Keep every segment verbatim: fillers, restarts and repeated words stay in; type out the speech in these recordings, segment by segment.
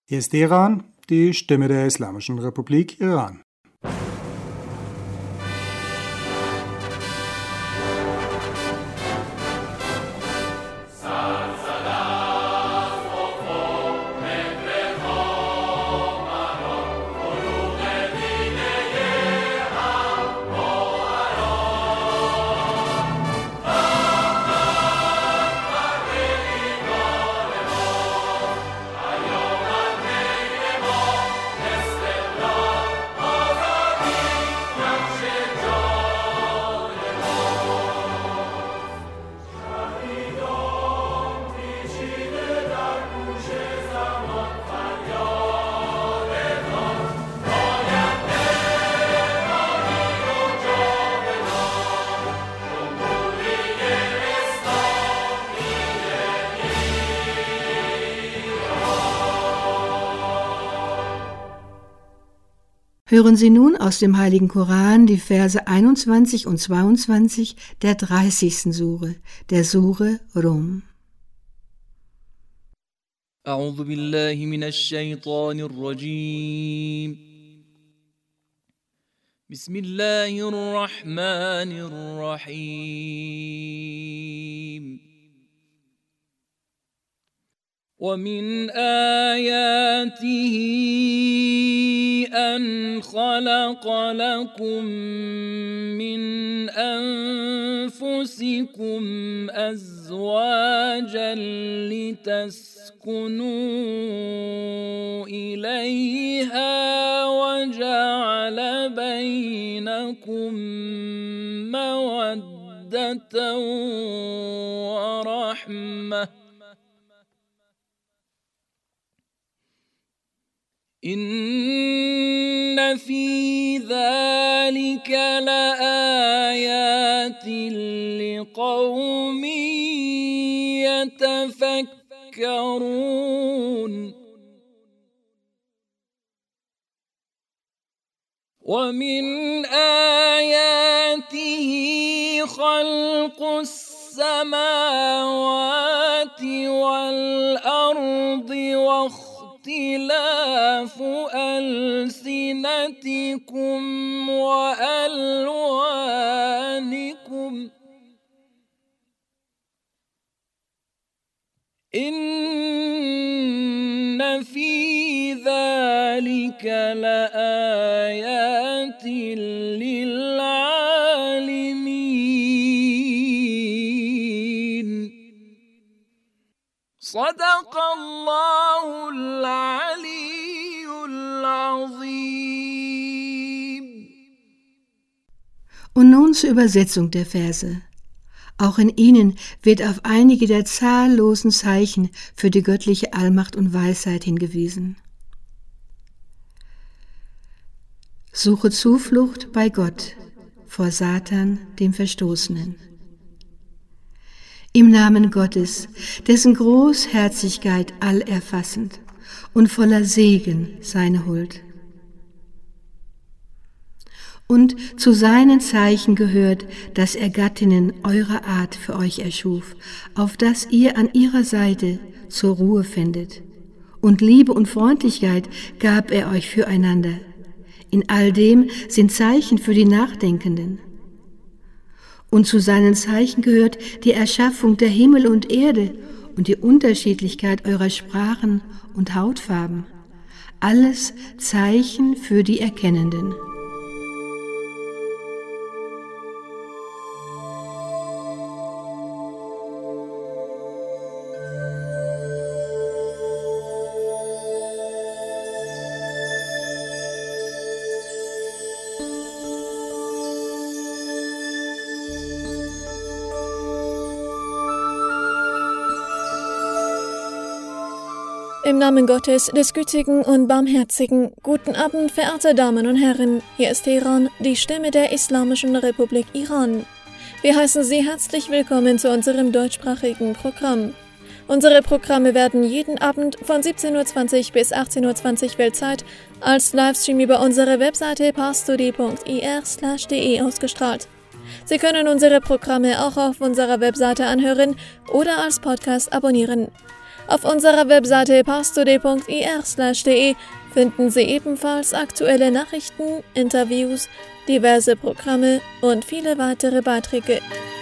Hier ist Teheran, die Stimme der Islamischen Republik Iran. Hören Sie nun aus dem Heiligen Koran die Verse einundzwanzig und zweiundzwanzig der dreißigsten Sure, der Sure Rum. أعوذ بالله من الشيطان الرجيم بسم الله الرحمن الرحيم ومن آياته أن خلق لكم من أنفسكم أزواجا لتسكنوا إليها وجعل بينكم مودة ورحمة إن في ذلك لآيات لقوم يتفكرون ومن آياته خلق السماوات والأرض واختلاف ألسنتكم وألوانكم إن في ذلك لآيات للعالمين صدق الله العلي العظيم. Und nun zur Übersetzung der Verse. Auch in ihnen wird auf einige der zahllosen Zeichen für die göttliche Allmacht und Weisheit hingewiesen. Suche Zuflucht bei Gott vor Satan, dem Verstoßenen. Im Namen Gottes, dessen Großherzigkeit allerfassend und voller Segen seine Huld. Und zu seinen Zeichen gehört, dass er Gattinnen eurer Art für euch erschuf, auf dass ihr an ihrer Seite zur Ruhe findet. Und Liebe und Freundlichkeit gab er euch füreinander. In all dem sind Zeichen für die Nachdenkenden. Und zu seinen Zeichen gehört die Erschaffung der Himmel und Erde und die Unterschiedlichkeit eurer Sprachen und Hautfarben. Alles Zeichen für die Erkennenden. Im Namen Gottes, des Gütigen und Barmherzigen, guten Abend, verehrte Damen und Herren. Hier ist Teheran, die Stimme der Islamischen Republik Iran. Wir heißen Sie herzlich willkommen zu unserem deutschsprachigen Programm. Unsere Programme werden jeden Abend von siebzehn Uhr zwanzig bis achtzehn Uhr zwanzig Weltzeit als Livestream über unsere Webseite parstory punkt ir slash de ausgestrahlt. Sie können unsere Programme auch auf unserer Webseite anhören oder als Podcast abonnieren. Auf unserer Webseite parstoday punkt ir slash de finden Sie ebenfalls aktuelle Nachrichten, Interviews, diverse Programme und viele weitere Beiträge.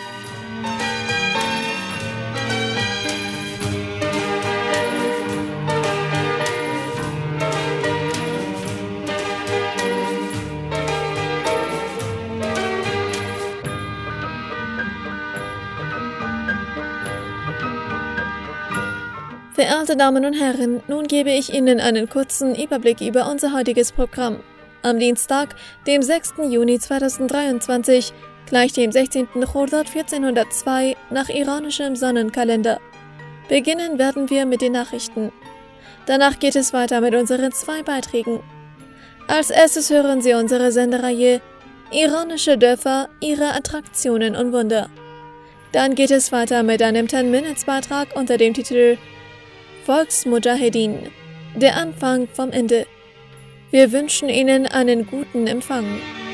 Verehrte Damen und Herren, nun gebe ich Ihnen einen kurzen Überblick über unser heutiges Programm. Am Dienstag, dem sechsten Juni zweitausenddreiundzwanzig, gleich dem sechzehnten Chordad vierzehnhundertzwei nach iranischem Sonnenkalender. Beginnen werden wir mit den Nachrichten. Danach geht es weiter mit unseren zwei Beiträgen. Als erstes hören Sie unsere Sendereihe Iranische Dörfer, ihre Attraktionen und Wunder. Dann geht es weiter mit einem zehn-Minutes-Beitrag unter dem Titel Volksmudjahedin, der Anfang vom Ende. Wir wünschen Ihnen einen guten Empfang.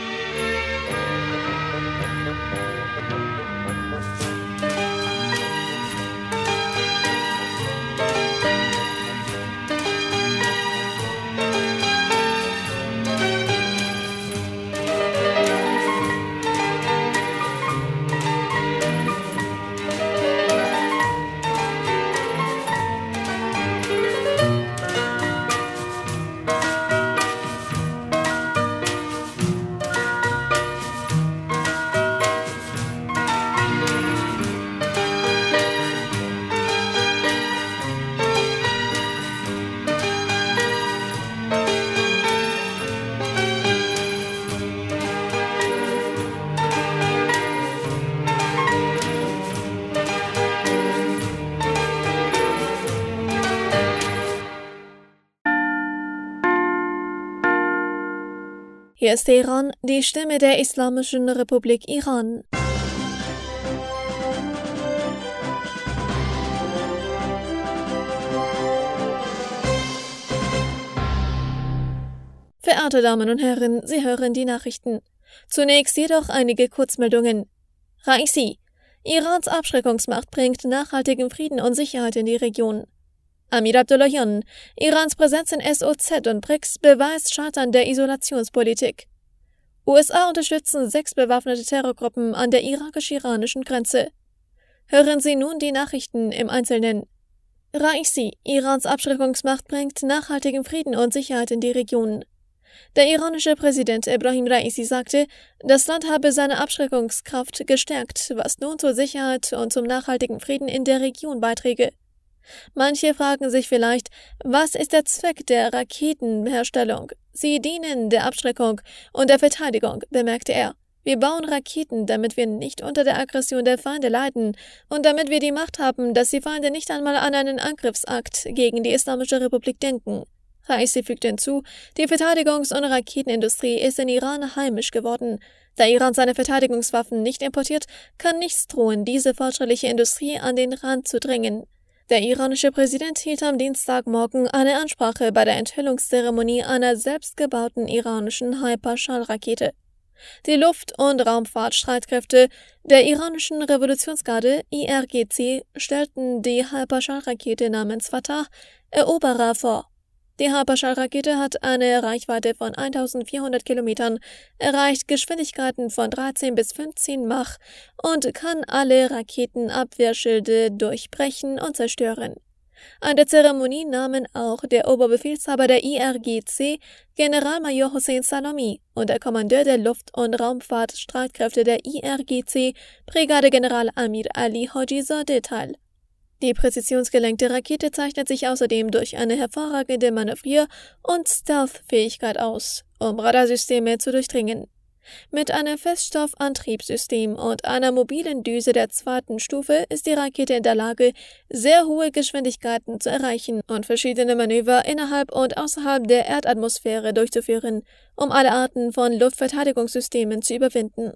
Hier ist Teheran, die Stimme der Islamischen Republik Iran. Verehrte Damen und Herren, Sie hören die Nachrichten. Zunächst jedoch einige Kurzmeldungen. Raisi: Irans Abschreckungsmacht bringt nachhaltigen Frieden und Sicherheit in die Region. Amir Abdullahian: Irans Präsenz in S O Z und B R I C S beweist Scheitern der Isolationspolitik. U S A unterstützen sechs bewaffnete Terrorgruppen an der irakisch-iranischen Grenze. Hören Sie nun die Nachrichten im Einzelnen. Raisi: Irans Abschreckungsmacht bringt nachhaltigen Frieden und Sicherheit in die Region. Der iranische Präsident Ebrahim Raisi sagte, das Land habe seine Abschreckungskraft gestärkt, was nun zur Sicherheit und zum nachhaltigen Frieden in der Region beiträge. Manche fragen sich vielleicht, was ist der Zweck der Raketenherstellung? Sie dienen der Abschreckung und der Verteidigung, bemerkte er. Wir bauen Raketen, damit wir nicht unter der Aggression der Feinde leiden und damit wir die Macht haben, dass die Feinde nicht einmal an einen Angriffsakt gegen die Islamische Republik denken. Raisi fügte hinzu, die Verteidigungs- und Raketenindustrie ist in Iran heimisch geworden. Da Iran seine Verteidigungswaffen nicht importiert, kann nichts drohen, diese fortschrittliche Industrie an den Rand zu drängen. Der iranische Präsident hielt am Dienstagmorgen eine Ansprache bei der Enthüllungszeremonie einer selbstgebauten iranischen Hyperschallrakete. Die Luft- und Raumfahrtstreitkräfte der iranischen Revolutionsgarde I R G C stellten die Hyperschallrakete namens Fatah Eroberer vor. Die Hyperschallrakete hat eine Reichweite von eintausendvierhundert Kilometern, erreicht Geschwindigkeiten von dreizehn bis fünfzehn Mach und kann alle Raketenabwehrschilde durchbrechen und zerstören. An der Zeremonie nahmen auch der Oberbefehlshaber der I R G C, Generalmajor Hossein Salami, und der Kommandeur der Luft- und Raumfahrtstreitkräfte der I R G C, Brigadegeneral Amir Ali Hojizadeh teil. Die präzisionsgelenkte Rakete zeichnet sich außerdem durch eine hervorragende Manövrier- und Stealth-Fähigkeit aus, um Radarsysteme zu durchdringen. Mit einem Feststoffantriebssystem und einer mobilen Düse der zweiten Stufe ist die Rakete in der Lage, sehr hohe Geschwindigkeiten zu erreichen und verschiedene Manöver innerhalb und außerhalb der Erdatmosphäre durchzuführen, um alle Arten von Luftverteidigungssystemen zu überwinden.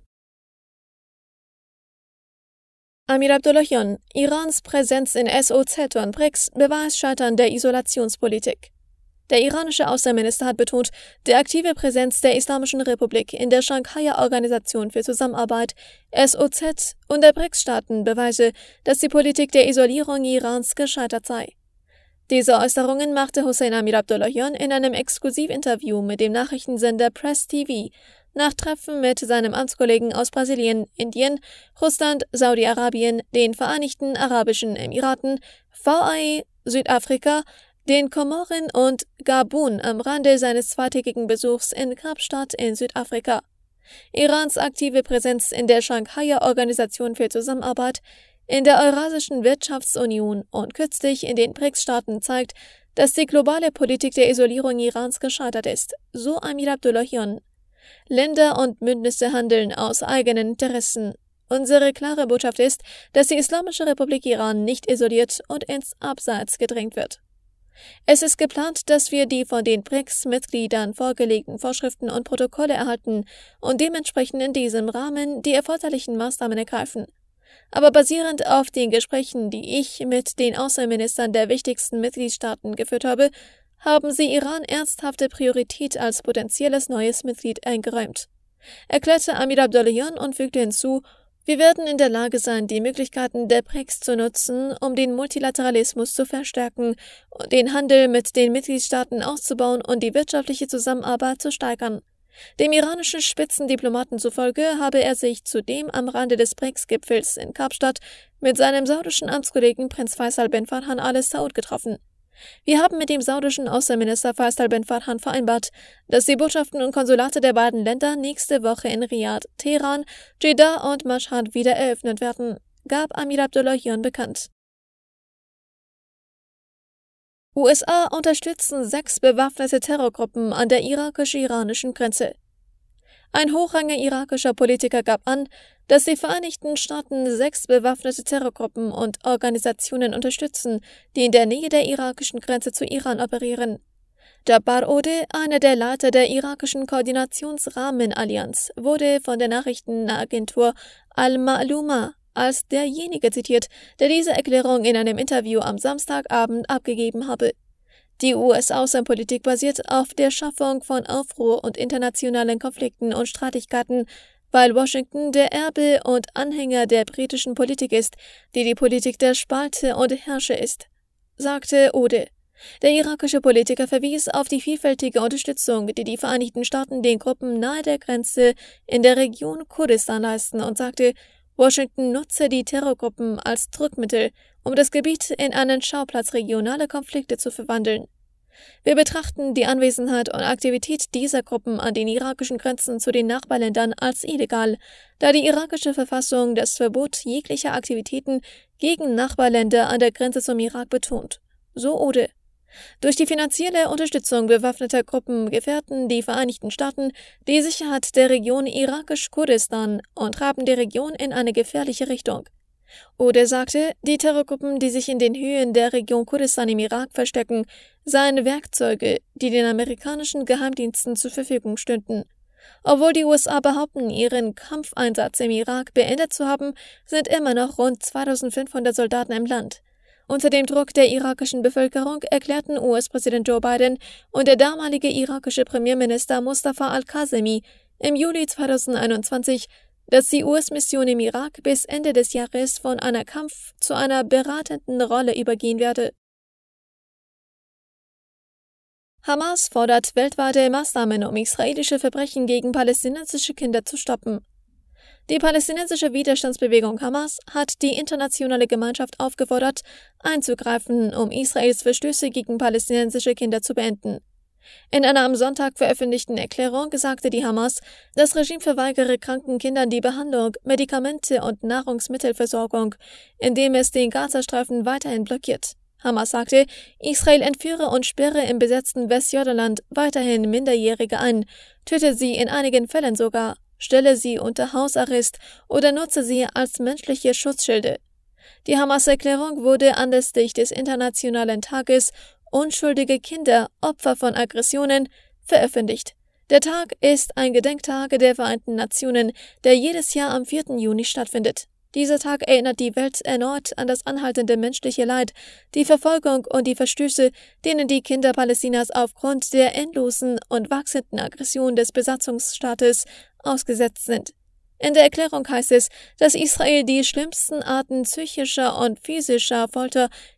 Amir Abdullahian: Irans Präsenz in S O Z und B R I C S beweist Scheitern der Isolationspolitik. Der iranische Außenminister hat betont, die aktive Präsenz der Islamischen Republik in der Shanghaier Organisation für Zusammenarbeit S O Z und der B R I C S-Staaten beweise, dass die Politik der Isolierung Irans gescheitert sei. Diese Äußerungen machte Hossein Amir Abdollahian in einem Exklusivinterview mit dem Nachrichtensender Press T V nach Treffen mit seinem Amtskollegen aus Brasilien, Indien, Russland, Saudi-Arabien, den Vereinigten Arabischen Emiraten, V A E, Südafrika, den Komoren und Gabun am Rande seines zweitägigen Besuchs in Kapstadt in Südafrika. Irans aktive Präsenz in der Shanghaier Organisation für Zusammenarbeit, in der Eurasischen Wirtschaftsunion und kürzlich in den B R I C S-Staaten zeigt, dass die globale Politik der Isolierung Irans gescheitert ist, so Amir Abdollahian. Länder und Bündnisse handeln aus eigenen Interessen. Unsere klare Botschaft ist, dass die Islamische Republik Iran nicht isoliert und ins Abseits gedrängt wird. Es ist geplant, dass wir die von den B R I C S-Mitgliedern vorgelegten Vorschriften und Protokolle erhalten und dementsprechend in diesem Rahmen die erforderlichen Maßnahmen ergreifen. Aber basierend auf den Gesprächen, die ich mit den Außenministern der wichtigsten Mitgliedstaaten geführt habe, haben sie Iran ernsthafte Priorität als potenzielles neues Mitglied eingeräumt, erklärte Amir Abdollahian und fügte hinzu: Wir werden in der Lage sein, die Möglichkeiten der B R I C S zu nutzen, um den Multilateralismus zu verstärken, den Handel mit den Mitgliedstaaten auszubauen und die wirtschaftliche Zusammenarbeit zu steigern. Dem iranischen Spitzendiplomaten zufolge habe er sich zudem am Rande des B R I C S-Gipfels in Kapstadt mit seinem saudischen Amtskollegen Prinz Faisal bin Farhan Al Saud getroffen. Wir haben mit dem saudischen Außenminister Faisal bin Farhan vereinbart, dass die Botschaften und Konsulate der beiden Länder nächste Woche in Riyadh, Teheran, Jeddah und Mashhad wieder eröffnet werden, gab Amir Abdollahian bekannt. U S A unterstützen sechs bewaffnete Terrorgruppen an der irakisch-iranischen Grenze. Ein hochrangiger irakischer Politiker gab an, dass die Vereinigten Staaten sechs bewaffnete Terrorgruppen und Organisationen unterstützen, die in der Nähe der irakischen Grenze zu Iran operieren. Jabbar Ode, einer der Leiter der irakischen Koordinationsrahmenallianz, wurde von der Nachrichtenagentur Al-Ma'luma als derjenige zitiert, der diese Erklärung in einem Interview am Samstagabend abgegeben habe. Die U S-Außenpolitik basiert auf der Schaffung von Aufruhr und internationalen Konflikten und Streitigkeiten, weil Washington der Erbe und Anhänger der britischen Politik ist, die die Politik der Spalte und Herrsche ist, sagte Ode. Der irakische Politiker verwies auf die vielfältige Unterstützung, die die Vereinigten Staaten den Gruppen nahe der Grenze in der Region Kurdistan leisten und sagte, Washington nutze die Terrorgruppen als Druckmittel, um das Gebiet in einen Schauplatz regionaler Konflikte zu verwandeln. Wir betrachten die Anwesenheit und Aktivität dieser Gruppen an den irakischen Grenzen zu den Nachbarländern als illegal, da die irakische Verfassung das Verbot jeglicher Aktivitäten gegen Nachbarländer an der Grenze zum Irak betont. So Ode. Durch die finanzielle Unterstützung bewaffneter Gruppen gefährden die Vereinigten Staaten die Sicherheit der Region irakisch-Kurdistan und treiben die Region in eine gefährliche Richtung. Ode sagte, die Terrorgruppen, die sich in den Höhen der Region Kurdistan im Irak verstecken, seien Werkzeuge, die den amerikanischen Geheimdiensten zur Verfügung stünden. Obwohl die U S A behaupten, ihren Kampfeinsatz im Irak beendet zu haben, sind immer noch rund zweitausendfünfhundert Soldaten im Land. Unter dem Druck der irakischen Bevölkerung erklärten U S-Präsident Joe Biden und der damalige irakische Premierminister Mustafa al-Kazemi im Juli zweitausendeinundzwanzig, dass die U S-Mission im Irak bis Ende des Jahres von einer Kampf- zu einer beratenden Rolle übergehen werde. Hamas fordert weltweite Maßnahmen, um israelische Verbrechen gegen palästinensische Kinder zu stoppen. Die palästinensische Widerstandsbewegung Hamas hat die internationale Gemeinschaft aufgefordert, einzugreifen, um Israels Verstöße gegen palästinensische Kinder zu beenden. In einer am Sonntag veröffentlichten Erklärung sagte die Hamas, das Regime verweigere kranken Kindern die Behandlung, Medikamente und Nahrungsmittelversorgung, indem es den Gazastreifen weiterhin blockiert. Hamas sagte, Israel entführe und sperre im besetzten Westjordanland weiterhin Minderjährige ein, töte sie in einigen Fällen sogar, stelle sie unter Hausarrest oder nutze sie als menschliche Schutzschilde. Die Hamas-Erklärung wurde anlässlich des Internationalen Tages Unschuldige Kinder, Opfer von Aggressionen, veröffentlicht. Der Tag ist ein Gedenktag der Vereinten Nationen, der jedes Jahr am vierten Juni stattfindet. Dieser Tag erinnert die Welt erneut an das anhaltende menschliche Leid, die Verfolgung und die Verstöße, denen die Kinder Palästinas aufgrund der endlosen und wachsenden Aggression des Besatzungsstaates ausgesetzt sind. In der Erklärung heißt es, dass Israel die schlimmsten Arten psychischer und physischer Folter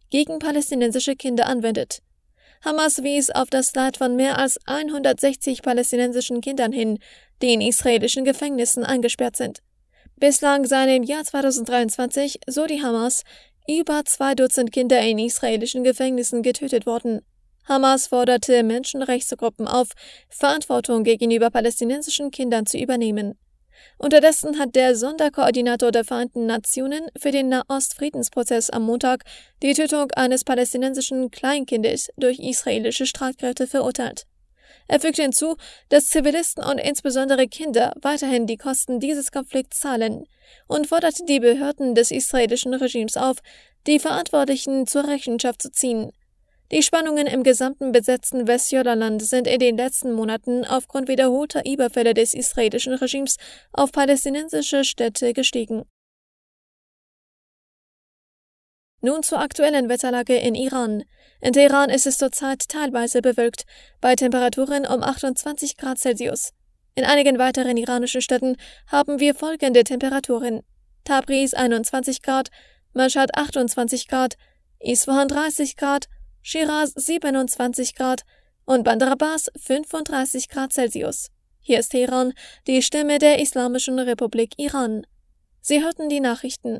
gegen palästinensische Kinder anwendet. Hamas wies auf das Leid von mehr als hundertsechzig palästinensischen Kindern hin, die in israelischen Gefängnissen eingesperrt sind. Bislang seien im Jahr zweitausenddreiundzwanzig, so die Hamas, über zwei Dutzend Kinder in israelischen Gefängnissen getötet worden. Hamas forderte Menschenrechtsgruppen auf, Verantwortung gegenüber palästinensischen Kindern zu übernehmen. Unterdessen hat der Sonderkoordinator der Vereinten Nationen für den Nahost-Friedensprozess am Montag die Tötung eines palästinensischen Kleinkindes durch israelische Streitkräfte verurteilt. Er fügte hinzu, dass Zivilisten und insbesondere Kinder weiterhin die Kosten dieses Konflikts zahlen und forderte die Behörden des israelischen Regimes auf, die Verantwortlichen zur Rechenschaft zu ziehen. Die Spannungen im gesamten besetzten Westjordanland sind in den letzten Monaten aufgrund wiederholter Überfälle des israelischen Regimes auf palästinensische Städte gestiegen. Nun zur aktuellen Wetterlage in Iran. In Teheran ist es zurzeit teilweise bewölkt, bei Temperaturen um achtundzwanzig Grad Celsius. In einigen weiteren iranischen Städten haben wir folgende Temperaturen: Tabriz einundzwanzig Grad, Mashhad achtundzwanzig Grad, Isfahan dreißig Grad, Shiraz siebenundzwanzig Grad und Bandar Abbas fünfunddreißig Grad Celsius. Hier ist Teheran, die Stimme der Islamischen Republik Iran. Sie hörten die Nachrichten.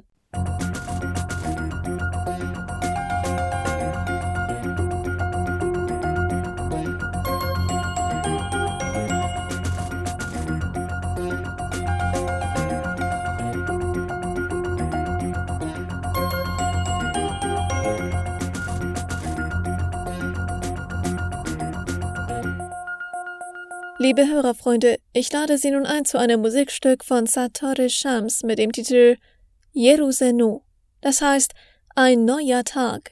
Liebe Hörerfreunde, ich lade Sie nun ein zu einem Musikstück von Sattar Shams mit dem Titel Jerusenu, das heißt ein neuer Tag.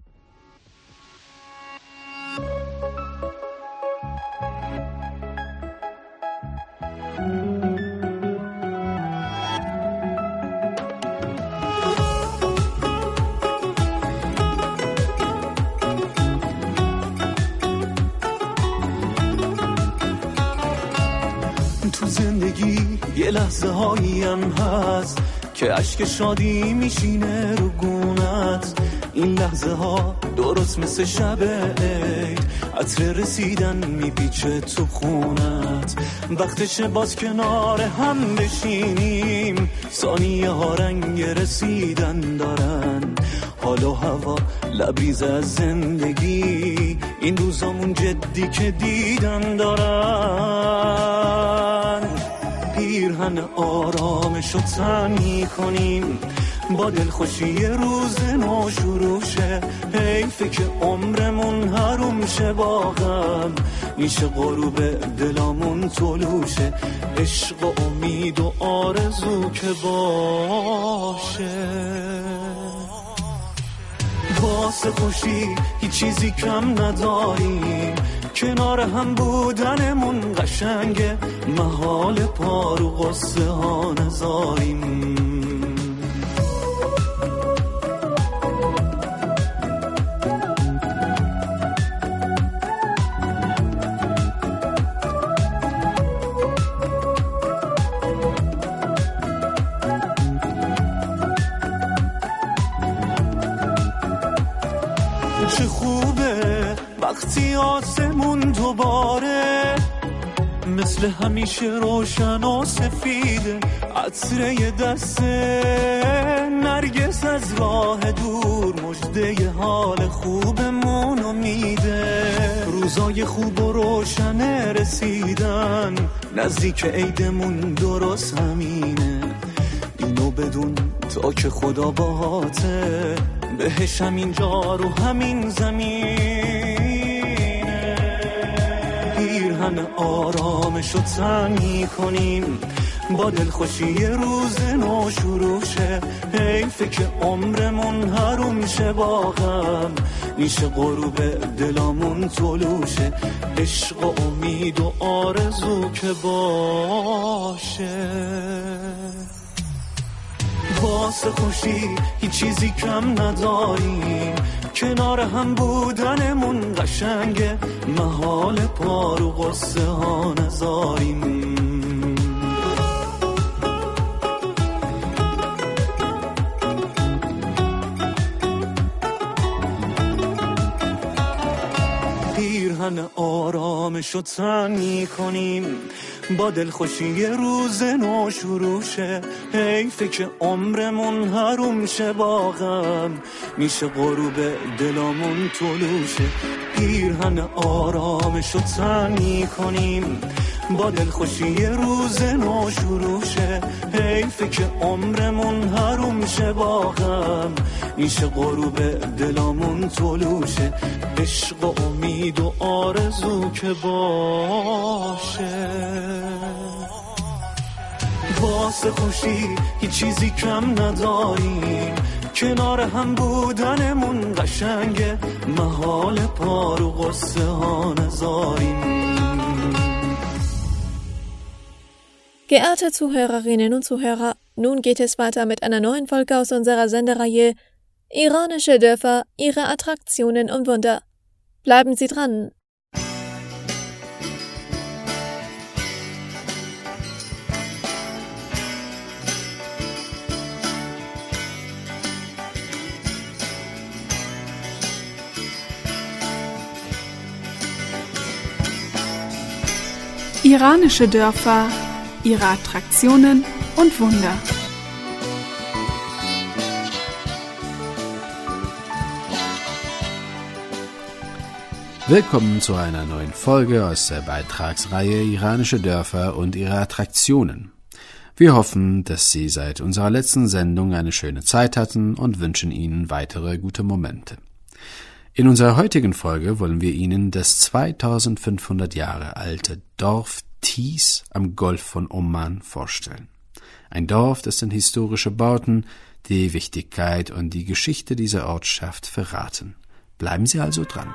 تو زندگی یه لحظه هاییم هست که اشک شادی میشینه رو گونت. این لحظه ها درست مثل شب عید، عطر رسیدن میپیچه تو خونت. وقتشه باز کنار هم بشینیم، ثانیه ها رنگ رسیدن دارن. حال و هوا لبریز از زندگی، این روزامون جدی که دیدن دارن. پیرهن آرامشو تن میکنیم، با دلخوشی روز نو شروع شه. حیفه که عمرمون حروم شه، با غم میشه غروب دلامون طلوشه. عشق و امید و آرزو که باشه، واسه خوشی هیچ چیزی کم نداریم. کنار هم بودنمون قشنگه، محال پارو قصه ها نذاریم. چه خوبه وقتی آسمون دوباره مثل همیشه روشن و سفیده. عطره دست نرگس از راه دور مژده حال خوبمونو میده. روزای خوب و روشن رسیدن، نزدیک عیدمون درست همینه. اینو بدون تا که خدا باهاته، بهش همین جا رو همین زمینه. پیرهن آرامشو تن میکنیم، با دلخوشی روز نو شروع شه. حیفه که عمرمون حروم شه، با غم میشه غروب دلامون طلوشه. عشق و امید و آرزو که باشه، واسه خوشی هیچ چیزی کم نداریم. کنار هم بودنمون قشنگه، محال پارو قصه ها نذاریم. پیرهن آرامشو تن میکنیم، با دلخوشی روز نو شروع شه. حیفه که عمرمون حروم شه، با غم میشه غروب دلامون طلوع شه. پیرهن آرامشو تن میکنیم، با دلخوشی روز نو شروع شه. حیفه که عمرمون حروم شه، با غم میشه غروب دلامون طلوع شه. عشق و امید و آرزو که باشه، واسه خوشی هیچ چیزی کم نداریم. کنار هم بودنمون قشنگه، محال پار و قصه ها نذاریم. Geehrte Zuhörerinnen und Zuhörer, nun geht es weiter mit einer neuen Folge aus unserer Sendereihe Iranische Dörfer, ihre Attraktionen und Wunder. Bleiben Sie dran! Iranische Dörfer, ihre Attraktionen und Wunder. Willkommen zu einer neuen Folge aus der Beitragsreihe Iranische Dörfer und ihre Attraktionen. Wir hoffen, dass Sie seit unserer letzten Sendung eine schöne Zeit hatten und wünschen Ihnen weitere gute Momente. In unserer heutigen Folge wollen wir Ihnen das zweitausendfünfhundert Jahre alte Dorf Tis am Golf von Oman vorstellen. Ein Dorf, das den historische Bauten, die Wichtigkeit und die Geschichte dieser Ortschaft verraten. Bleiben Sie also dran.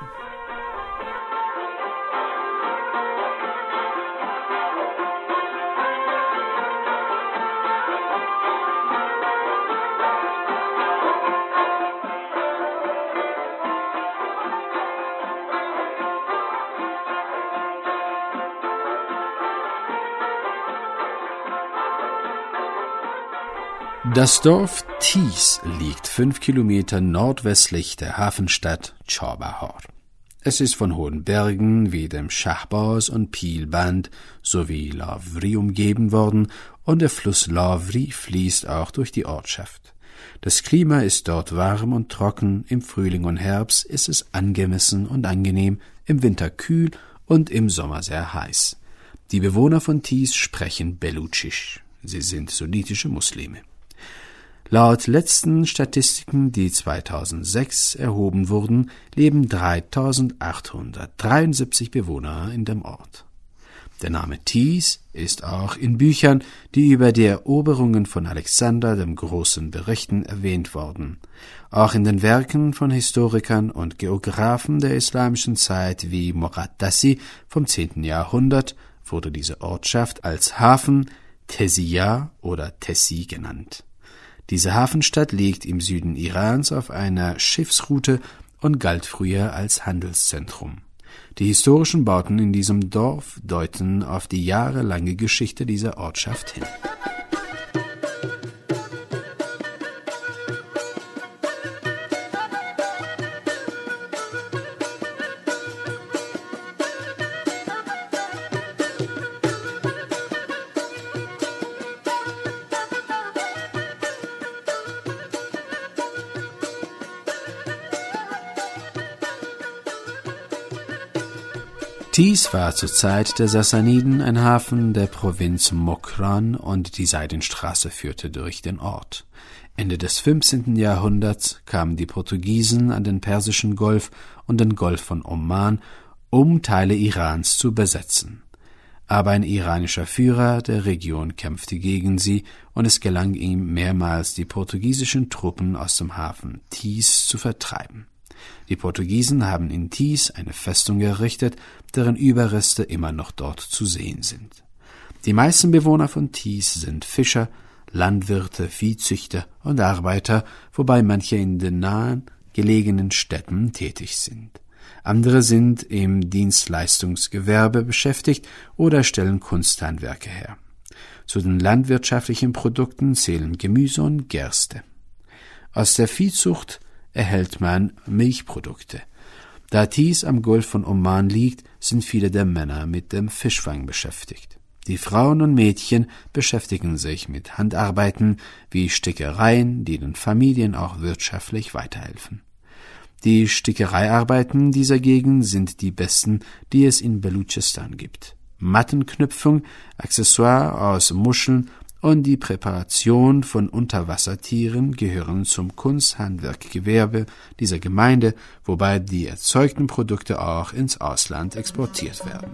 Das Dorf Tis liegt fünf Kilometer nordwestlich der Hafenstadt Chabahar. Es ist von hohen Bergen wie dem Shahbaz und Pilband sowie Lavri umgeben worden und der Fluss Lavri fließt auch durch die Ortschaft. Das Klima ist dort warm und trocken, im Frühling und Herbst ist es angemessen und angenehm, im Winter kühl und im Sommer sehr heiß. Die Bewohner von Tis sprechen Belutschisch. Sie sind sunnitische Muslime. Laut letzten Statistiken, die zweitausendsechs erhoben wurden, leben dreitausendachthundertdreiundsiebzig Bewohner in dem Ort. Der Name Tis ist auch in Büchern, die über die Eroberungen von Alexander dem Großen berichten, erwähnt worden. Auch in den Werken von Historikern und Geographen der islamischen Zeit wie Moqaddasi vom zehnten Jahrhundert wurde diese Ortschaft als Hafen Tesiya oder Tessi genannt. Diese Hafenstadt liegt im Süden Irans auf einer Schiffsroute und galt früher als Handelszentrum. Die historischen Bauten in diesem Dorf deuten auf die jahrelange Geschichte dieser Ortschaft hin. Tis war zur Zeit der Sassaniden ein Hafen der Provinz Mokran und die Seidenstraße führte durch den Ort. Ende des fünfzehnten Jahrhunderts kamen die Portugiesen an den Persischen Golf und den Golf von Oman, um Teile Irans zu besetzen. Aber ein iranischer Führer der Region kämpfte gegen sie und es gelang ihm mehrmals, die portugiesischen Truppen aus dem Hafen Tis zu vertreiben. Die Portugiesen haben in Tis eine Festung errichtet, deren Überreste immer noch dort zu sehen sind. Die meisten Bewohner von Tis sind Fischer, Landwirte, Viehzüchter und Arbeiter, wobei manche in den nahen gelegenen Städten tätig sind. Andere sind im Dienstleistungsgewerbe beschäftigt oder stellen Kunsthandwerke her. Zu den landwirtschaftlichen Produkten zählen Gemüse und Gerste. Aus der Viehzucht erhält man Milchprodukte. Da Tis am Golf von Oman liegt, sind viele der Männer mit dem Fischfang beschäftigt. Die Frauen und Mädchen beschäftigen sich mit Handarbeiten wie Stickereien, die den Familien auch wirtschaftlich weiterhelfen. Die Stickereiarbeiten dieser Gegend sind die besten, die es in Belutschistan gibt. Mattenknüpfung, Accessoire aus Muscheln und die Präparation von Unterwassertieren gehören zum Kunsthandwerkgewerbe dieser Gemeinde, wobei die erzeugten Produkte auch ins Ausland exportiert werden.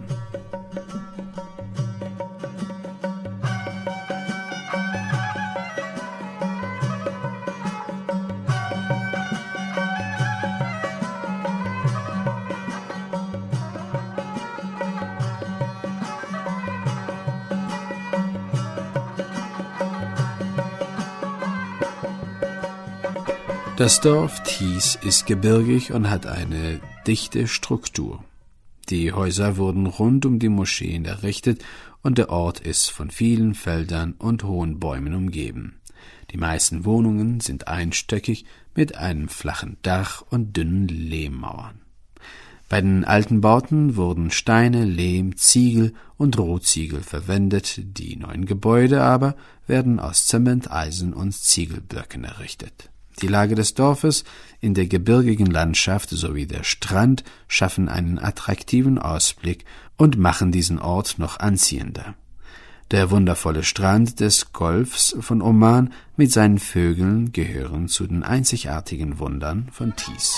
Das Dorf Tis ist gebirgig und hat eine dichte Struktur. Die Häuser wurden rund um die Moscheen errichtet und der Ort ist von vielen Feldern und hohen Bäumen umgeben. Die meisten Wohnungen sind einstöckig mit einem flachen Dach und dünnen Lehmmauern. Bei den alten Bauten wurden Steine, Lehm, Ziegel und Rohziegel verwendet, die neuen Gebäude aber werden aus Zement, Eisen und Ziegelblöcken errichtet. Die Lage des Dorfes in der gebirgigen Landschaft sowie der Strand schaffen einen attraktiven Ausblick und machen diesen Ort noch anziehender. Der wundervolle Strand des Golfs von Oman mit seinen Vögeln gehören zu den einzigartigen Wundern von Tis.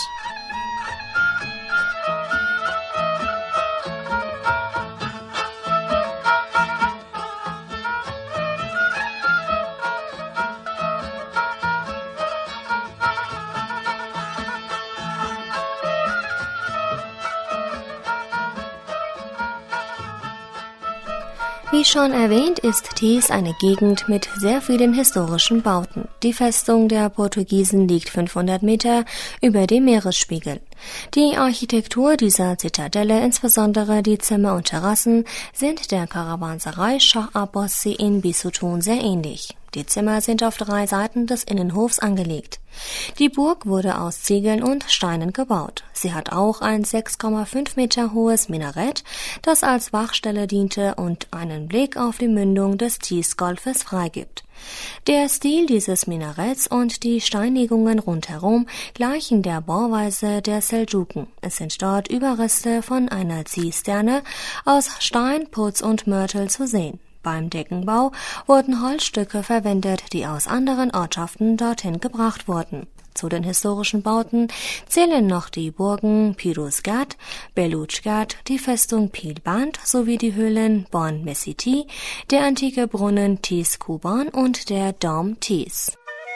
Wie schon erwähnt, ist Tis eine Gegend mit sehr vielen historischen Bauten. Die Festung der Portugiesen liegt fünfhundert Meter über dem Meeresspiegel. Die Architektur dieser Zitadelle, insbesondere die Zimmer und Terrassen, sind der Karawanserei Shah Abbasi in Bisutun sehr ähnlich. Die Zimmer sind auf drei Seiten des Innenhofs angelegt. Die Burg wurde aus Ziegeln und Steinen gebaut. Sie hat auch ein sechs Komma fünf Meter hohes Minarett, das als Wachstelle diente und einen Blick auf die Mündung des Tis-Golfes freigibt. Der Stil dieses Minaretts und die Steinlegungen rundherum gleichen der Bauweise der Seldschuken. Es sind dort Überreste von einer Zisterne aus Stein, Putz und Mörtel zu sehen. Beim Deckenbau wurden Holzstücke verwendet, die aus anderen Ortschaften dorthin gebracht wurden. Zu den historischen Bauten zählen noch die Burgen Piruzgarh, Belutschgarh, die Festung Pilband sowie die Höhlen Bon Mesiti, der antike Brunnen Tis Kuban und der Dom Tis.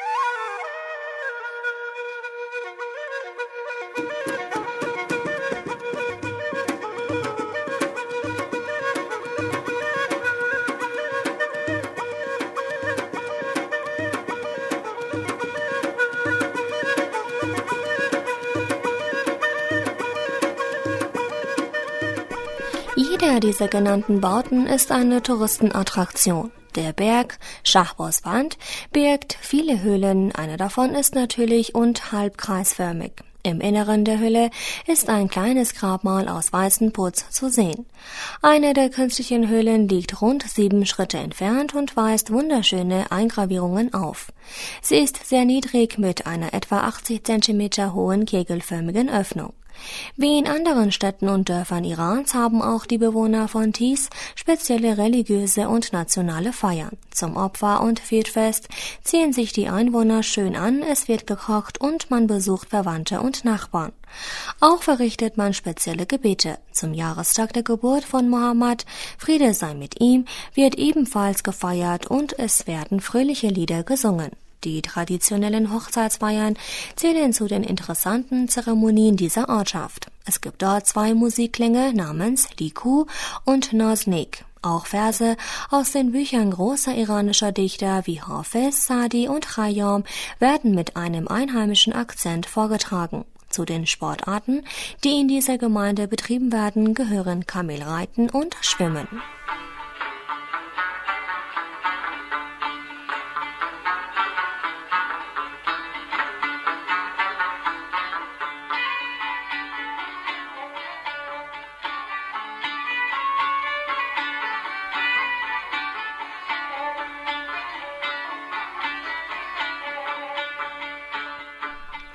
Jeder dieser genannten Bauten ist eine Touristenattraktion. Der Berg Shahbozband birgt viele Höhlen, eine davon ist natürlich und halb kreisförmig. Im Inneren der Hülle ist ein kleines Grabmal aus weißem Putz zu sehen. Eine der künstlichen Höhlen liegt rund sieben Schritte entfernt und weist wunderschöne Eingravierungen auf. Sie ist sehr niedrig mit einer etwa achtzig Zentimeter hohen kegelförmigen Öffnung. Wie in anderen Städten und Dörfern Irans haben auch die Bewohner von Tis spezielle religiöse und nationale Feiern. Zum Opfer- und Festfest ziehen sich die Einwohner schön an, es wird gekocht und man besucht Verwandte und Nachbarn. Auch verrichtet man spezielle Gebete. Zum Jahrestag der Geburt von Mohammed, Friede sei mit ihm, wird ebenfalls gefeiert und es werden fröhliche Lieder gesungen. Die traditionellen Hochzeitsfeiern zählen zu den interessanten Zeremonien dieser Ortschaft. Es gibt dort zwei Musikklänge namens Liku und Naznik. Auch Verse aus den Büchern großer iranischer Dichter wie Hafiz, Sadi und Khayyam werden mit einem einheimischen Akzent vorgetragen. Zu den Sportarten, die in dieser Gemeinde betrieben werden, gehören Kamelreiten und Schwimmen.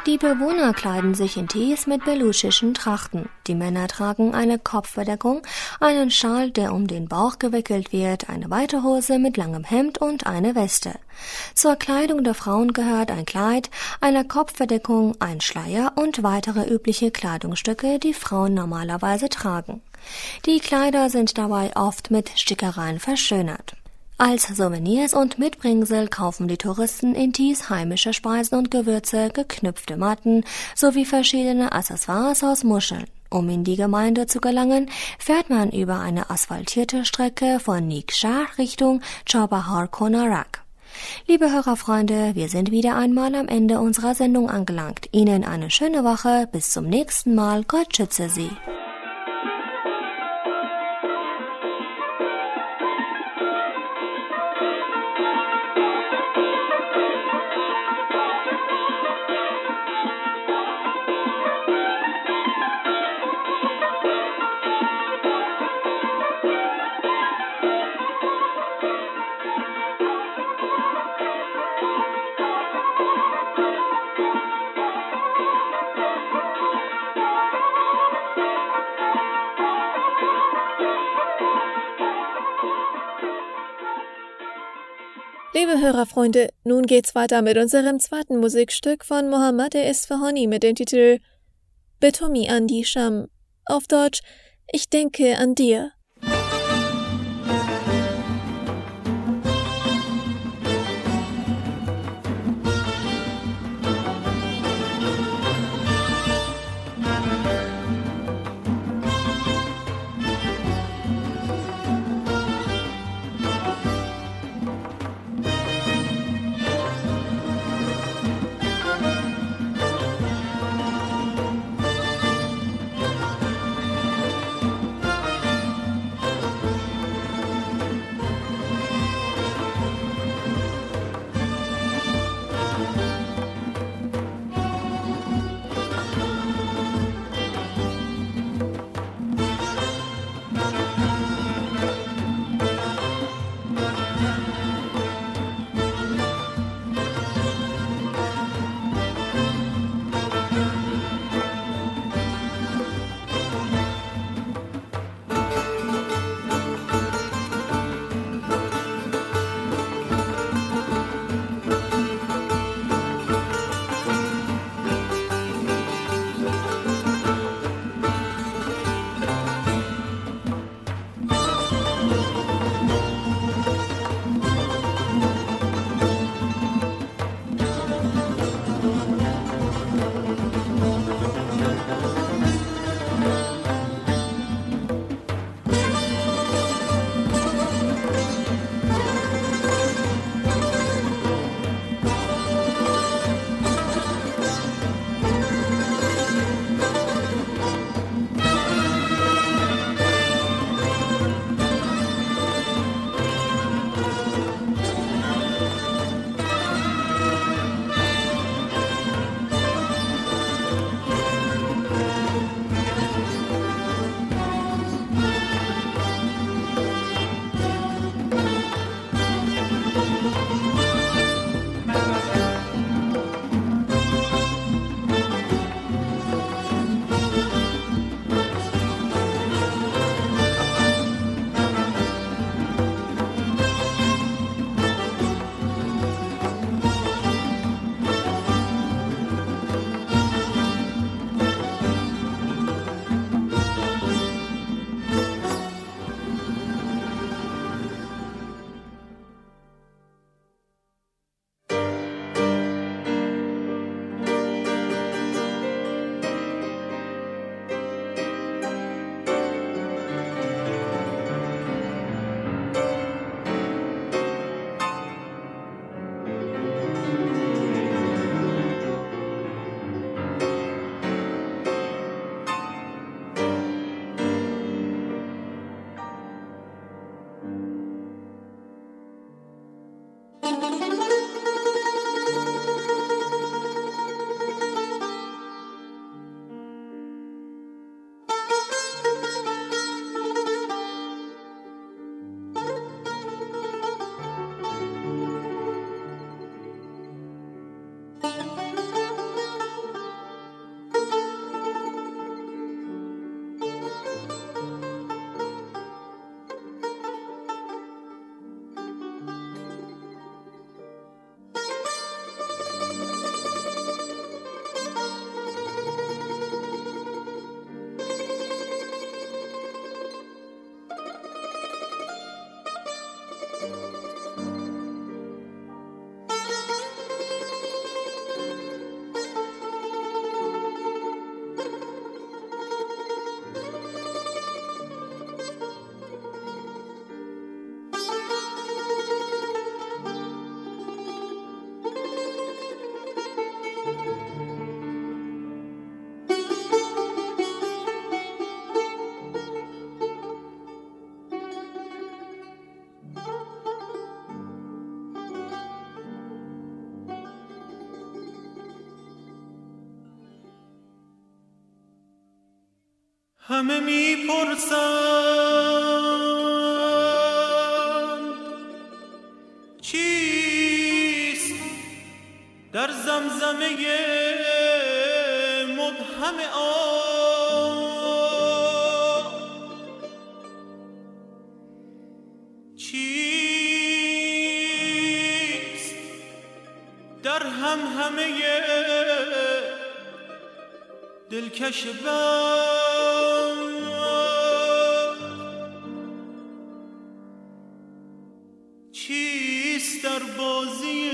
Die Bewohner kleiden sich in Tees mit beluschischen Trachten. Die Männer tragen eine Kopfbedeckung, einen Schal, der um den Bauch gewickelt wird, eine weite Hose mit langem Hemd und eine Weste. Zur Kleidung der Frauen gehört ein Kleid, eine Kopfbedeckung, ein Schleier und weitere übliche Kleidungsstücke, die Frauen normalerweise tragen. Die Kleider sind dabei oft mit Stickereien verschönert. Als Souvenirs und Mitbringsel kaufen die Touristen in Tees heimische Speisen und Gewürze, geknüpfte Matten sowie verschiedene Accessoires aus Muscheln. Um in die Gemeinde zu gelangen, fährt man über eine asphaltierte Strecke von Niksha Richtung Chobahar Konarak. Liebe Hörerfreunde, wir sind wieder einmal am Ende unserer Sendung angelangt. Ihnen eine schöne Woche, bis zum nächsten Mal, Gott schütze Sie. Liebe Hörerfreunde, nun geht's weiter mit unserem zweiten Musikstück von Mohammad Esfahani mit dem Titel Betomi Andi Sham. Auf Deutsch, ich denke an dir. همه میپرسند چیست در زمزمه مبهم آب، چیست در همهمه دلکش بر، چیست در بازی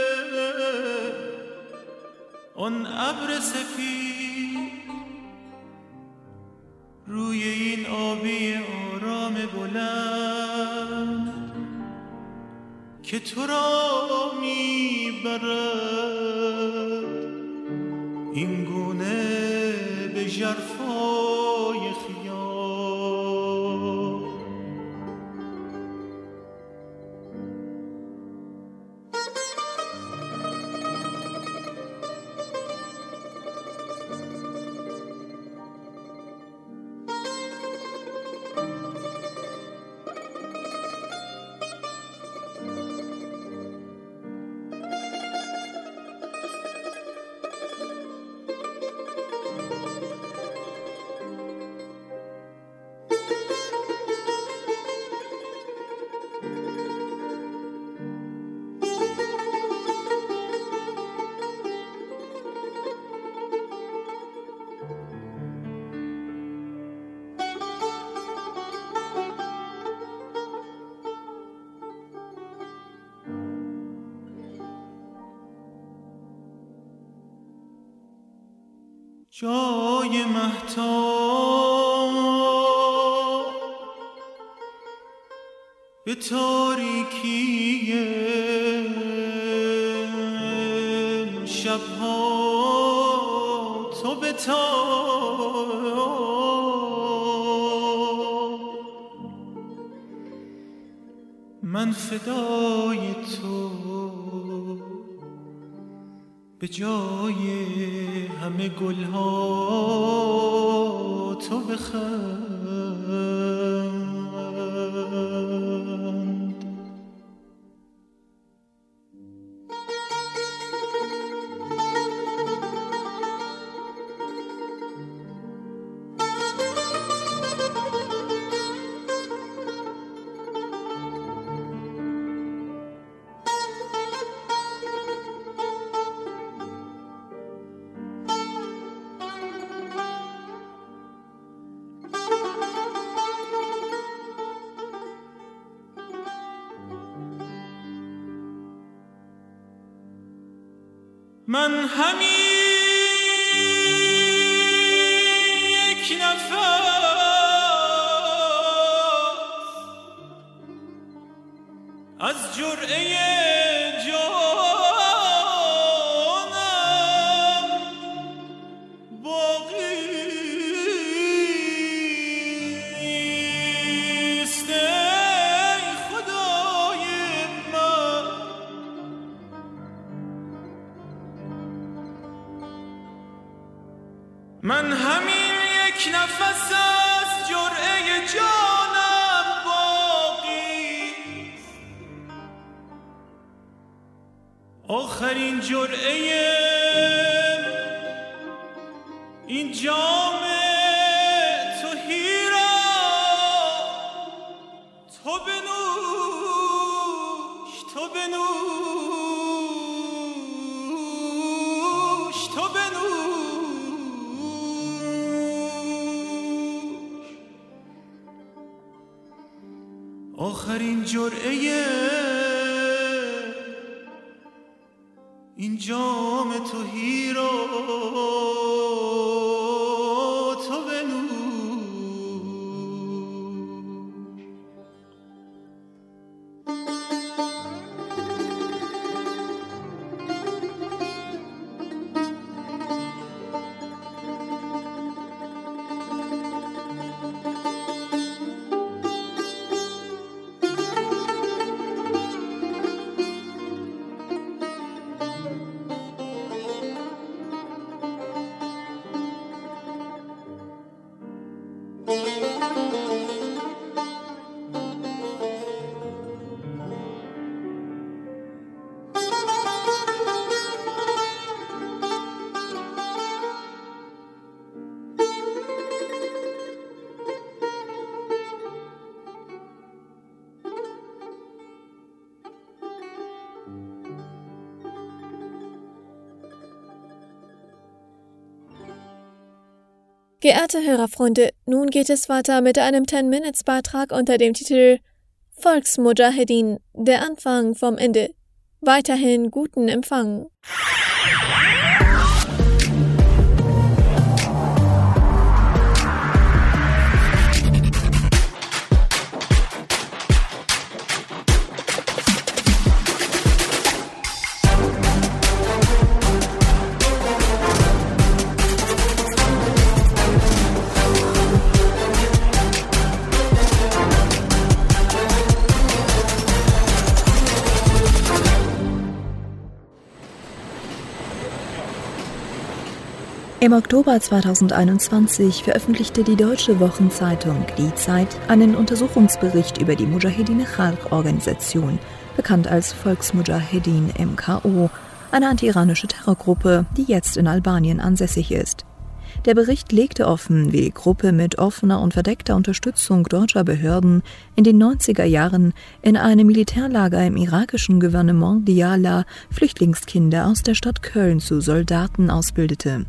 آن ابر سفید روی این آبی آرام بلند که تو را میبرد این گونه به ژرفای خیال. جای مهتاب به تاریکی شبها تو به تاب، من فدای تو به جای همه گلها تو بخند. من همین یک نفس از جرعه جانم باقی است ای خدای من. من همین یک نفس از جرعه جانم باقی، آخرین جرعه این جام تهی را تو بنوش، تو بنوش، تو بنوش. آخرین جرعه این جام تهی را تو بنوش. Geehrte Hörerfreunde, nun geht es weiter mit einem zehn-Minutes-Beitrag unter dem Titel Volksmudjahedin, der Anfang vom Ende. Weiterhin guten Empfang. Im Oktober zweitausendeinundzwanzig veröffentlichte die deutsche Wochenzeitung Die Zeit einen Untersuchungsbericht über die Mujahedin Khalq-Organisation, bekannt als Volksmudjahedin M K O, eine anti-iranische Terrorgruppe, die jetzt in Albanien ansässig ist. Der Bericht legte offen, wie die Gruppe mit offener und verdeckter Unterstützung deutscher Behörden in den neunziger Jahren in einem Militärlager im irakischen Gouvernement Diyala Flüchtlingskinder aus der Stadt Köln zu Soldaten ausbildete.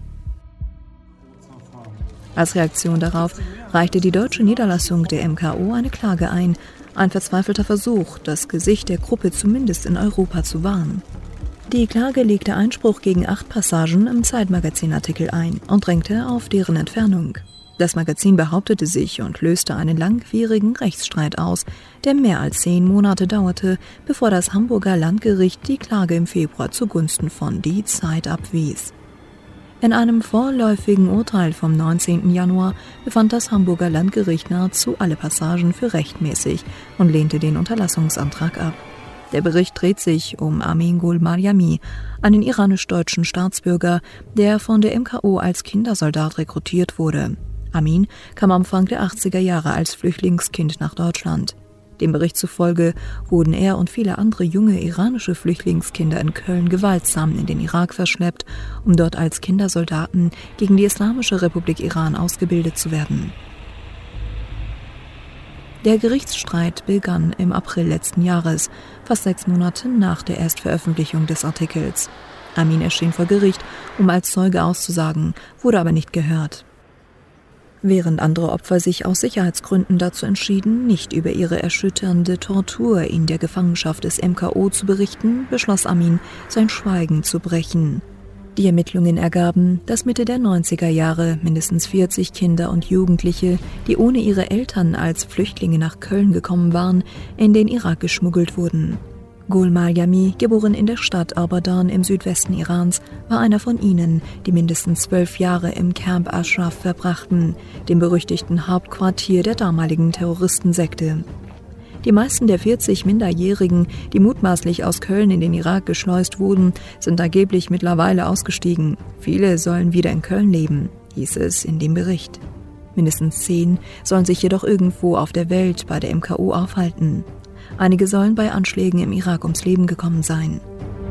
Als Reaktion darauf reichte die deutsche Niederlassung der M K O eine Klage ein, ein verzweifelter Versuch, das Gesicht der Gruppe zumindest in Europa zu wahren. Die Klage legte Einspruch gegen acht Passagen im Zeitmagazin-Artikel ein und drängte auf deren Entfernung. Das Magazin behauptete sich und löste einen langwierigen Rechtsstreit aus, der mehr als zehn Monate dauerte, bevor das Hamburger Landgericht die Klage im Februar zugunsten von Die Zeit abwies. In einem vorläufigen Urteil vom neunzehnten Januar befand das Hamburger Landgericht nahezu alle Passagen für rechtmäßig und lehnte den Unterlassungsantrag ab. Der Bericht dreht sich um Amin Gul-Maryami, einen iranisch-deutschen Staatsbürger, der von der M K O als Kindersoldat rekrutiert wurde. Amin kam Anfang der achtziger Jahre als Flüchtlingskind nach Deutschland. Dem Bericht zufolge wurden er und viele andere junge iranische Flüchtlingskinder in Köln gewaltsam in den Irak verschleppt, um dort als Kindersoldaten gegen die Islamische Republik Iran ausgebildet zu werden. Der Gerichtsstreit begann im April letzten Jahres, fast sechs Monate nach der Erstveröffentlichung des Artikels. Amin erschien vor Gericht, um als Zeuge auszusagen, wurde aber nicht gehört. Während andere Opfer sich aus Sicherheitsgründen dazu entschieden, nicht über ihre erschütternde Tortur in der Gefangenschaft des M K O zu berichten, beschloss Amin, sein Schweigen zu brechen. Die Ermittlungen ergaben, dass Mitte der neunziger Jahre mindestens vierzig Kinder und Jugendliche, die ohne ihre Eltern als Flüchtlinge nach Köln gekommen waren, in den Irak geschmuggelt wurden. Gul-Maryami, geboren in der Stadt Abadan im Südwesten Irans, war einer von ihnen, die mindestens zwölf Jahre im Camp Ashraf verbrachten, dem berüchtigten Hauptquartier der damaligen Terroristensekte. Die meisten der vierzig Minderjährigen, die mutmaßlich aus Köln in den Irak geschleust wurden, sind angeblich mittlerweile ausgestiegen. Viele sollen wieder in Köln leben, hieß es in dem Bericht. Mindestens zehn sollen sich jedoch irgendwo auf der Welt bei der M K O aufhalten. Einige sollen bei Anschlägen im Irak ums Leben gekommen sein.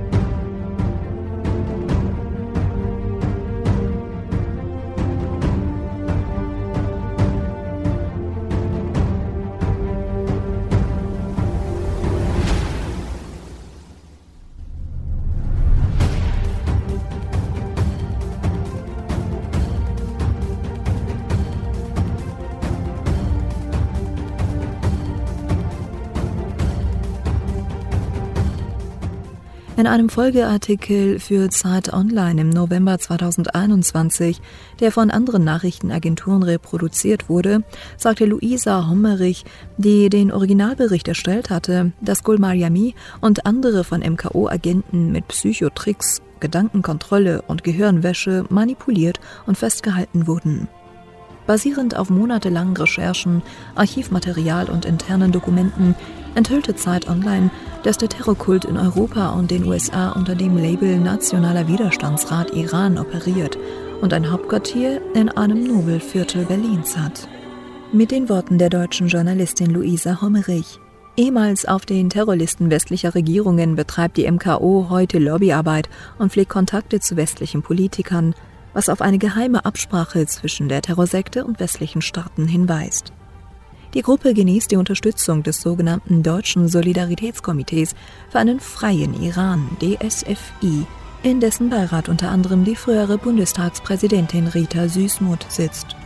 In einem Folgeartikel für Zeit Online im November zweitausendeinundzwanzig, der von anderen Nachrichtenagenturen reproduziert wurde, sagte Luisa Hommerich, die den Originalbericht erstellt hatte, dass Gul-Maryami und andere von M K O-Agenten mit Psychotricks, Gedankenkontrolle und Gehirnwäsche manipuliert und festgehalten wurden. Basierend auf monatelangen Recherchen, Archivmaterial und internen Dokumenten enthüllte Zeit Online, dass der Terrorkult in Europa und den U S A unter dem Label Nationaler Widerstandsrat Iran operiert und ein Hauptquartier in einem Nobelviertel Berlins hat. Mit den Worten der deutschen Journalistin Luisa Hommerich: Ehemals auf den Terrorlisten westlicher Regierungen betreibt die M K O heute Lobbyarbeit und pflegt Kontakte zu westlichen Politikern, was auf eine geheime Absprache zwischen der Terrorsekte und westlichen Staaten hinweist. Die Gruppe genießt die Unterstützung des sogenannten Deutschen Solidaritätskomitees für einen freien Iran, D S F I, in dessen Beirat unter anderem die frühere Bundestagspräsidentin Rita Süssmuth sitzt.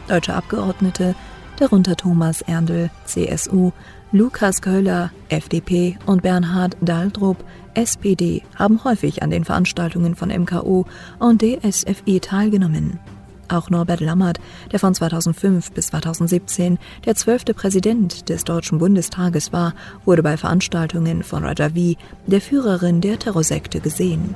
Deutsche Abgeordnete, darunter Thomas Erndl, C S U, Lukas Köhler, F D P und Bernhard Dahldrup, S P D, haben häufig an den Veranstaltungen von M K O und D S F I teilgenommen. Auch Norbert Lammert, der von zweitausendfünf bis zweitausendsiebzehn der zwölfte Präsident des Deutschen Bundestages war, wurde bei Veranstaltungen von Rajavi, der Führerin der Terrorsekte, gesehen.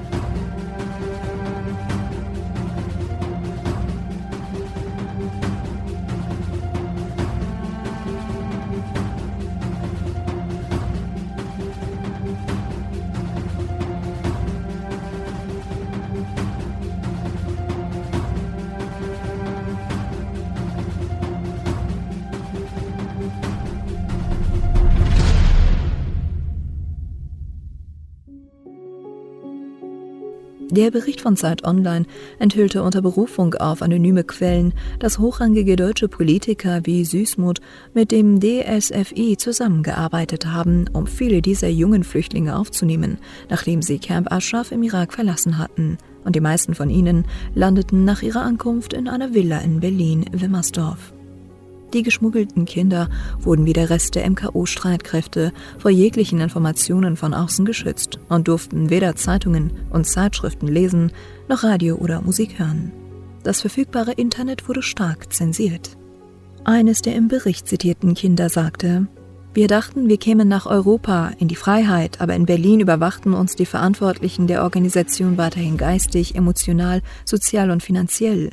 Der Bericht von Zeit Online enthüllte unter Berufung auf anonyme Quellen, dass hochrangige deutsche Politiker wie Süßmuth mit dem D S F I zusammengearbeitet haben, um viele dieser jungen Flüchtlinge aufzunehmen, nachdem sie Camp Ashraf im Irak verlassen hatten. Und die meisten von ihnen landeten nach ihrer Ankunft in einer Villa in Berlin-Wilmersdorf. Die geschmuggelten Kinder wurden wie der Rest der M K O-Streitkräfte vor jeglichen Informationen von außen geschützt und durften weder Zeitungen und Zeitschriften lesen, noch Radio oder Musik hören. Das verfügbare Internet wurde stark zensiert. Eines der im Bericht zitierten Kinder sagte: Wir dachten, wir kämen nach Europa, in die Freiheit, aber in Berlin überwachten uns die Verantwortlichen der Organisation weiterhin geistig, emotional, sozial und finanziell.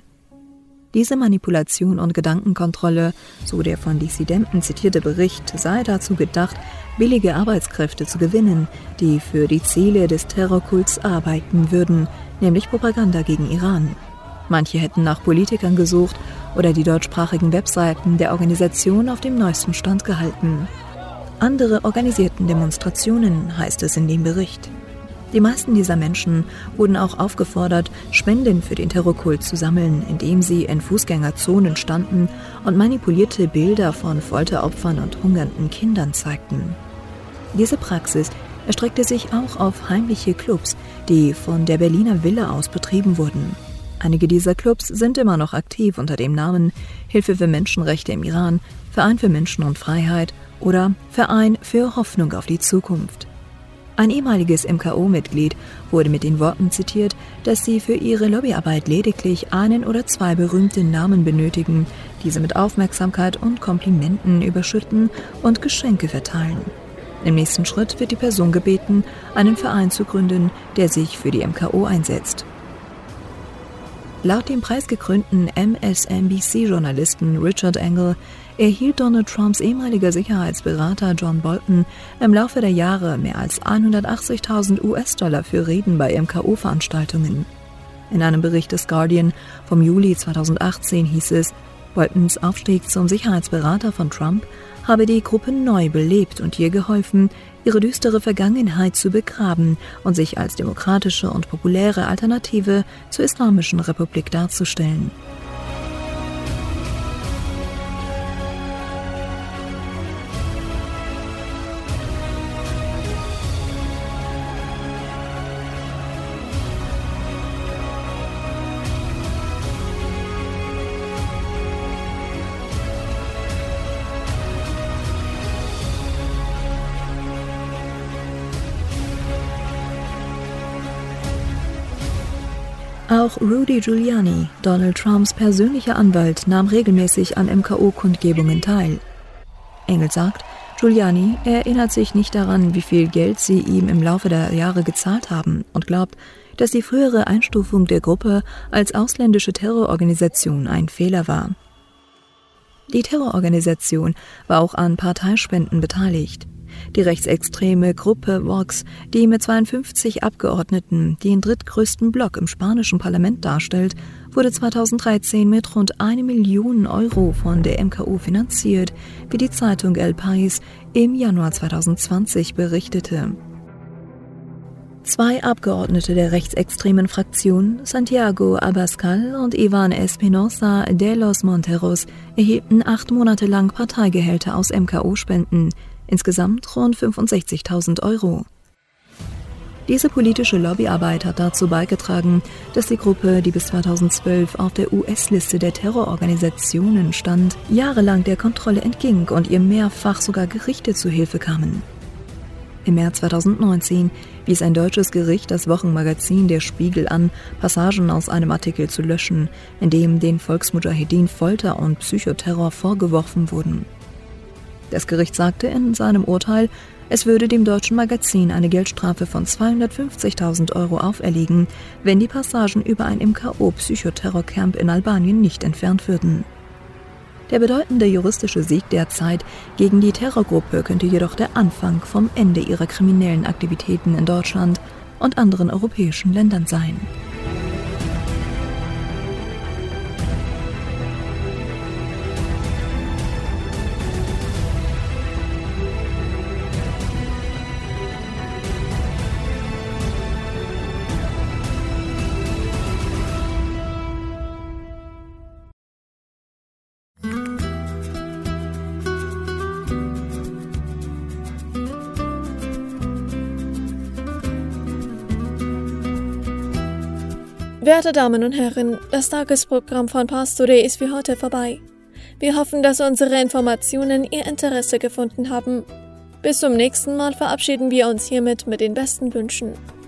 Diese Manipulation und Gedankenkontrolle, so der von Dissidenten zitierte Bericht, sei dazu gedacht, billige Arbeitskräfte zu gewinnen, die für die Ziele des Terrorkults arbeiten würden, nämlich Propaganda gegen Iran. Manche hätten nach Politikern gesucht oder die deutschsprachigen Webseiten der Organisation auf dem neuesten Stand gehalten. Andere organisierten Demonstrationen, heißt es in dem Bericht. Die meisten dieser Menschen wurden auch aufgefordert, Spenden für den Terrorkult zu sammeln, indem sie in Fußgängerzonen standen und manipulierte Bilder von Folteropfern und hungernden Kindern zeigten. Diese Praxis erstreckte sich auch auf heimliche Clubs, die von der Berliner Villa aus betrieben wurden. Einige dieser Clubs sind immer noch aktiv unter dem Namen Hilfe für Menschenrechte im Iran, Verein für Menschen und Freiheit oder Verein für Hoffnung auf die Zukunft. Ein ehemaliges M K O-Mitglied wurde mit den Worten zitiert, dass sie für ihre Lobbyarbeit lediglich einen oder zwei berühmte Namen benötigen, diese mit Aufmerksamkeit und Komplimenten überschütten und Geschenke verteilen. Im nächsten Schritt wird die Person gebeten, einen Verein zu gründen, der sich für die M K O einsetzt. Laut dem preisgekrönten M S N B C-Journalisten Richard Engel erhielt Donald Trumps ehemaliger Sicherheitsberater John Bolton im Laufe der Jahre mehr als hundertachtzigtausend U S-Dollar für Reden bei M K O-Veranstaltungen. In einem Bericht des Guardian vom Juli zweitausendachtzehn hieß es, Boltons Aufstieg zum Sicherheitsberater von Trump habe die Gruppe neu belebt und ihr geholfen, ihre düstere Vergangenheit zu begraben und sich als demokratische und populäre Alternative zur Islamischen Republik darzustellen. Auch Rudy Giuliani, Donald Trumps persönlicher Anwalt, nahm regelmäßig an M K O-Kundgebungen teil. Engel sagt, Giuliani erinnert sich nicht daran, wie viel Geld sie ihm im Laufe der Jahre gezahlt haben und glaubt, dass die frühere Einstufung der Gruppe als ausländische Terrororganisation ein Fehler war. Die Terrororganisation war auch an Parteispenden beteiligt. Die rechtsextreme Gruppe Vox, die mit zweiundfünfzig Abgeordneten den drittgrößten Block im spanischen Parlament darstellt, wurde zweitausenddreizehn mit rund eine Million Euro von der M K O finanziert, wie die Zeitung El País im Januar zweitausendzwanzig berichtete. Zwei Abgeordnete der rechtsextremen Fraktion, Santiago Abascal und Iván Espinosa de los Monteros, erhielten acht Monate lang Parteigehälter aus M K O-Spenden, insgesamt rund fünfundsechzigtausend Euro. Diese politische Lobbyarbeit hat dazu beigetragen, dass die Gruppe, die bis zweitausendzwölf auf der U S-Liste der Terrororganisationen stand, jahrelang der Kontrolle entging und ihr mehrfach sogar Gerichte zu Hilfe kamen. Im März zweitausendneunzehn wies ein deutsches Gericht das Wochenmagazin Der Spiegel an, Passagen aus einem Artikel zu löschen, in dem den Volksmudschahedin Folter und Psychoterror vorgeworfen wurden. Das Gericht sagte in seinem Urteil, es würde dem deutschen Magazin eine Geldstrafe von zweihundertfünfzigtausend Euro auferlegen, wenn die Passagen über ein M K O-Psychoterrorcamp in Albanien nicht entfernt würden. Der bedeutende juristische Sieg der Zeit gegen die Terrorgruppe könnte jedoch der Anfang vom Ende ihrer kriminellen Aktivitäten in Deutschland und anderen europäischen Ländern sein. Werte Damen und Herren, das Tagesprogramm von Pars Today ist für heute vorbei. Wir hoffen, dass unsere Informationen Ihr Interesse gefunden haben. Bis zum nächsten Mal verabschieden wir uns hiermit mit den besten Wünschen.